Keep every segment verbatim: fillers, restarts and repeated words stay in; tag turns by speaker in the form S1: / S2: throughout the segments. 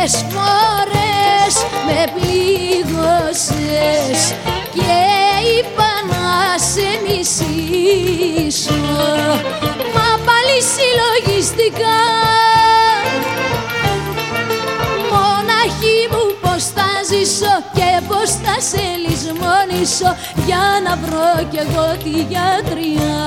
S1: Πολλές φορές με πλήγωσες και είπα να σε μισήσω, μα πάλι συλλογιστικά μοναχή μου πως θα ζήσω και πως θα σε λησμονήσω για να βρω κι εγώ τη γιατριά.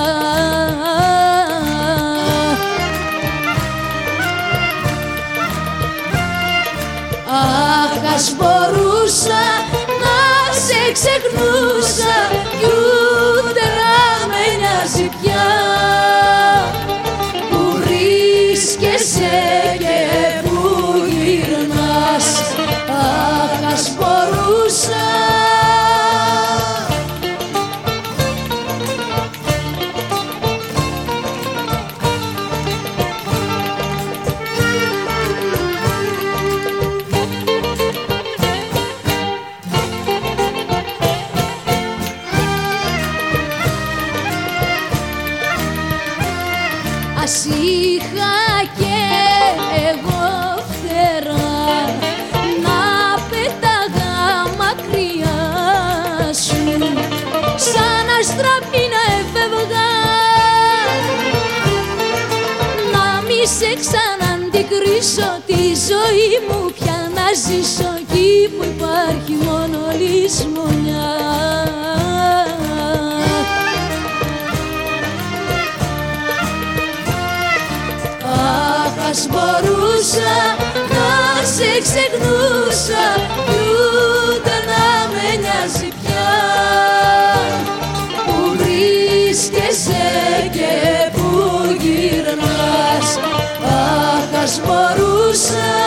S1: Αχ, ας μπορούσα να σε ξεχνούσα κι ούτε να με νοιάζει πια που βρίσκεσαι και που γυρνάς. Αχ, ας μπορούσα. Ας είχα και εγώ φτερά να πέταγα μακριά σου, σαν αστραπή να έφευγα, να μη σε ξαναντικρίσω, τη ζωή μου πια να ζήσω εκεί που υπάρχει μόνο λησμονιά. Ας μπορούσα να σε ξεχνούσα κι ούτε να με νοιάζει πια που βρίσκεσαι και που γυρνάς. Αχ, ας μπορούσα.